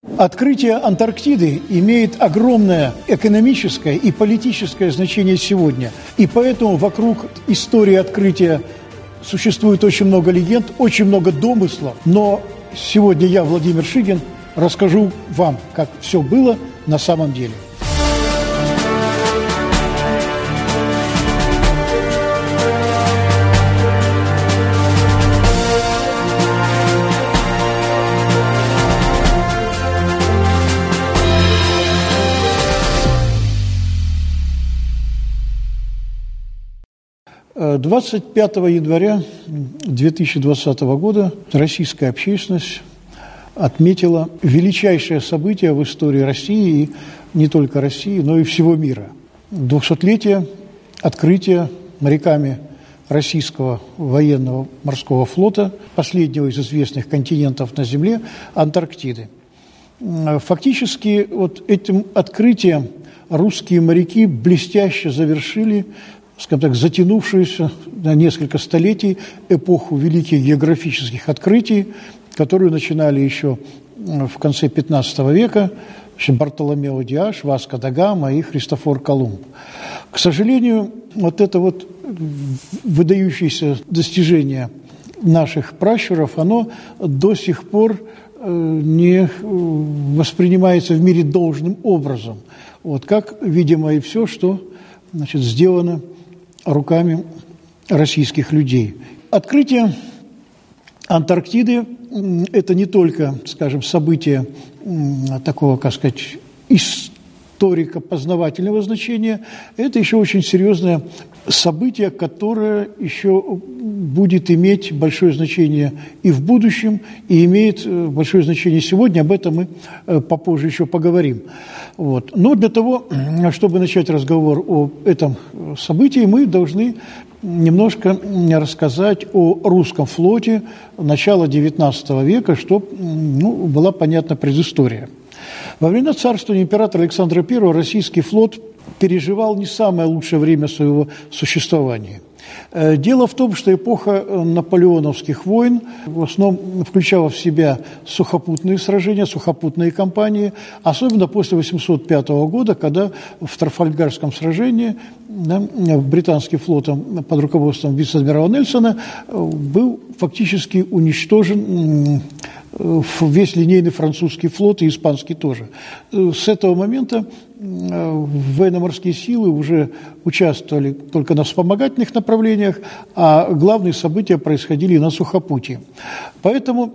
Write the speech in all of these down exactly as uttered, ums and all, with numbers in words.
Открытие Антарктиды имеет огромное экономическое и политическое значение сегодня. И поэтому вокруг истории открытия существует очень много легенд, очень много домыслов. Но сегодня я, Владимир Шигин, расскажу вам, как все было на самом деле. двадцать пятого января две тысячи двадцатого года российская общественность отметила величайшее событие в истории России, и не только России, но и всего мира. двухсотлетие открытия моряками российского военного морского флота, последнего из известных континентов на Земле, Антарктиды. Фактически вот этим открытием русские моряки блестяще завершили, скажем так, затянувшуюся на несколько столетий эпоху великих географических открытий, которую начинали еще в конце пятнадцатого века Бартоломео Диаш, Васко да Гама и Христофор Колумб. К сожалению, вот это вот выдающееся достижение наших пращуров, оно до сих пор не воспринимается в мире должным образом. Вот как, видимо, и все, что, значит, сделано руками российских людей. Открытие Антарктиды – это не только, скажем, событие такого, как сказать, историко-познавательного значения, это еще очень серьезное событие, которое еще будет иметь большое значение и в будущем, и имеет большое значение сегодня. Об этом мы попозже еще поговорим. Вот. Но для того, чтобы начать разговор о этом событии, мы должны немножко рассказать о русском флоте начала девятнадцатого века, чтобы, ну, была понятна предыстория. Во времена царствования императора Александра Первого российский флот переживал не самое лучшее время своего существования. Дело в том, что эпоха наполеоновских войн в основном включала в себя сухопутные сражения, сухопутные кампании, особенно после восемьсот пятого года, когда в Трафальгарском сражении, да, британским флотом под руководством вице-адмирала Нельсона был фактически уничтожен весь линейный французский флот и испанский тоже. С этого момента военно-морские силы уже участвовали только на вспомогательных направлениях, а главные события происходили на сухопутье. Поэтому,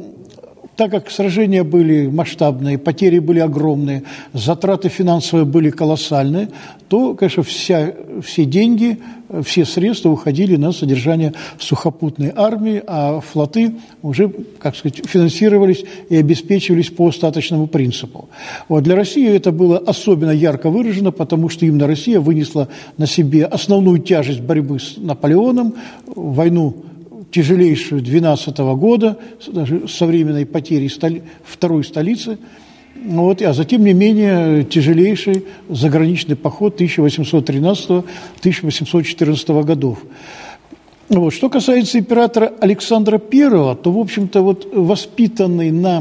так как сражения были масштабные, потери были огромные, затраты финансовые были колоссальные, то, конечно, вся, все деньги, все средства уходили на содержание сухопутной армии, а флоты уже, как сказать, финансировались и обеспечивались по остаточному принципу. Вот для России это было особенно ярко выражено, потому что именно Россия вынесла на себе основную тяжесть борьбы с Наполеоном, войну тяжелейшую двенадцатого года, даже со временной потерей столи, второй столицы, вот, а затем не менее тяжелейший заграничный поход тысяча восемьсот тринадцатого — тысяча восемьсот четырнадцатого годов. Вот. Что касается императора Александра Первого, то, в общем-то, вот, воспитанный на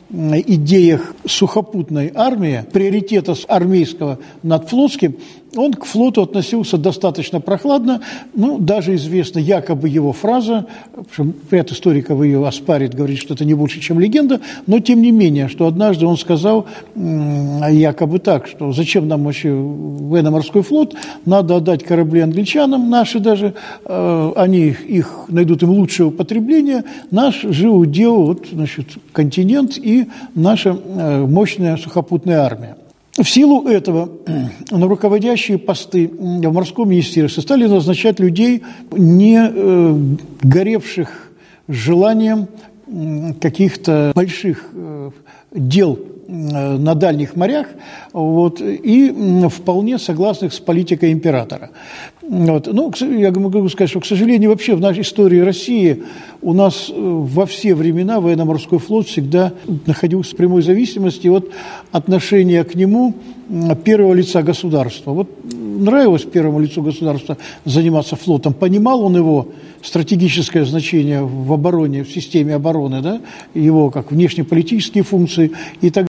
идеях сухопутной армии, приоритета армейского над флотским, он к флоту относился достаточно прохладно. Ну, даже известна якобы его фраза, ряд историков ее оспаривает, говорит, что это не больше, чем легенда, но тем не менее, что однажды он сказал якобы так, что зачем нам вообще военно-морской флот, надо отдать корабли англичанам, наши даже, они их найдут им лучшее употребление, наш же удел, вот, значит, континент и наша мощная сухопутная армия. В силу этого на руководящие посты в морском министерстве стали назначать людей, не э, горевших желанием каких-то больших э, дел э, на дальних морях, вот, и вполне согласных с политикой императора. Вот. Ну, я могу сказать, что, к сожалению, вообще в нашей истории России у нас во все времена военно-морской флот всегда находился в прямой зависимости от отношения к нему первого лица государства. Вот нравилось первому лицу государства заниматься флотом, понимал он его стратегическое значение в обороне, в системе обороны, да, его как внешнеполитические функции и так далее.